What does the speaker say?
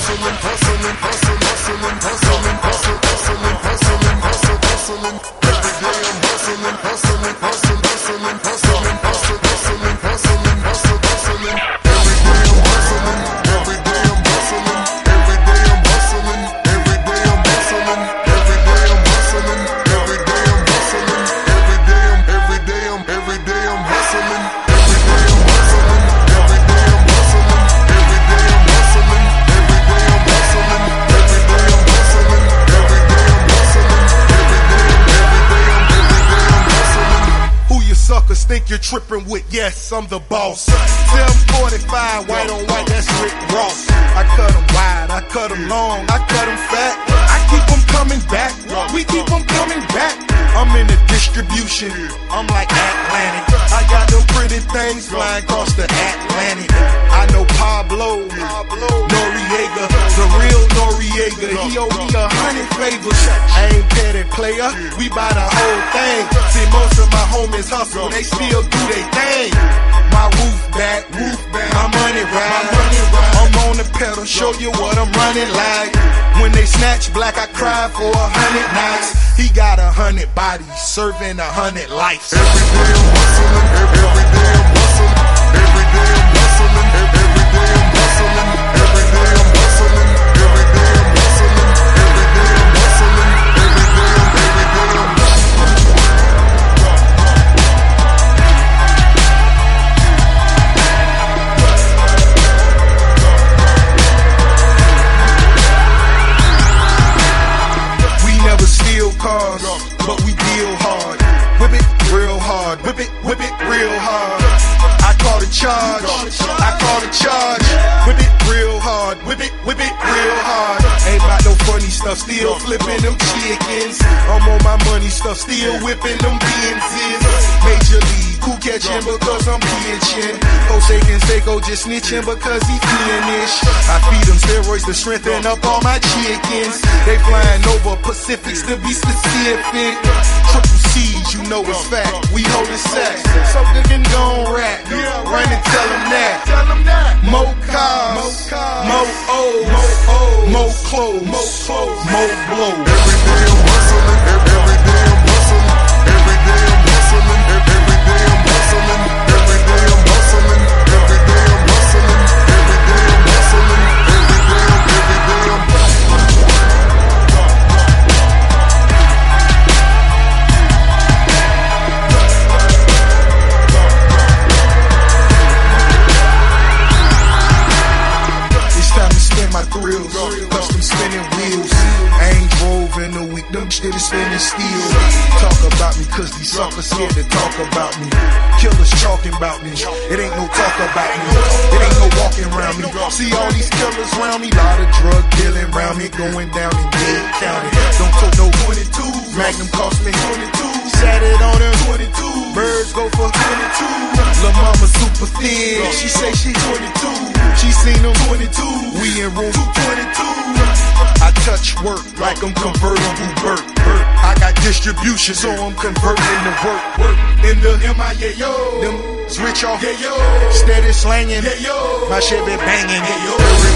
Think you're tripping with, yes, I'm the boss. 745, white on white, that's Rick Ross. I cut them wide, I cut them long, I cut them fat. I keep them coming back, we keep them coming back. I'm in the distribution, I'm like Atlantic. I got them pretty things flying across the Atlantic. I know Pablo Noriega, the real Noriega. He owe me 100 favors. I ain't petty player, we buy the whole thing. See, most of my homies hustle, they still do their thing. My roof back, my money ride. I'm on the pedal, show you what I'm running like. When they snatch black, I cry for 100 nights. He got 100 bodies, serving 100 lives. Every day I'm hustling, every day I'm hustling, every day I'm hustling, every day I'm hustling, every day I'm hustling, every day I'm hustling, every day I'm hustling, every day I'm cars, but we deal hard. Whip it real hard, whip it real hard. I call the charge, I call the charge. Whip it real hard, whip it real hard. Ain't about no funny stuff, still flipping them chickens. I'm on my money stuff, still whipping them Benzes. Major league, who catching because I'm pitching. Jose Canseco just snitching because he finish. I feed them steroids to strengthen up all my chickens. They flying over Pacifics to be specific. Triple C's, you know it's fact. We hold it sack, so good and gon' rap. Run and tell them that. More cars, more O's, more clothes, more blow. Every day I'm hustling, every day I'm hustling, every day I'm hustling, every day I'm hustling, every day I'm hustling, every day I'm hustling, every day I'm hustling, every day I'm my thrills, custom spinning wheels. I ain't drove in a week, them shit is spinning steel. Talk about me, cause these suckers scared to talk about me. Killers talking about me, it ain't no talk about me. It ain't no walking around me. See all these killers around me, lot of drug dealing around me, going down in Dade County. Don't tote no 22, Magnum cost me 22. Sat it on her 22, birds go for 22. Lil' mama super thin, she say she 22. She seen them 22, we in room 222. I touch work like I'm convertible Burt. I got distribution, so I'm converting to work. In the M.I.A.O. Them rich off, steady slanging, my shit be banging.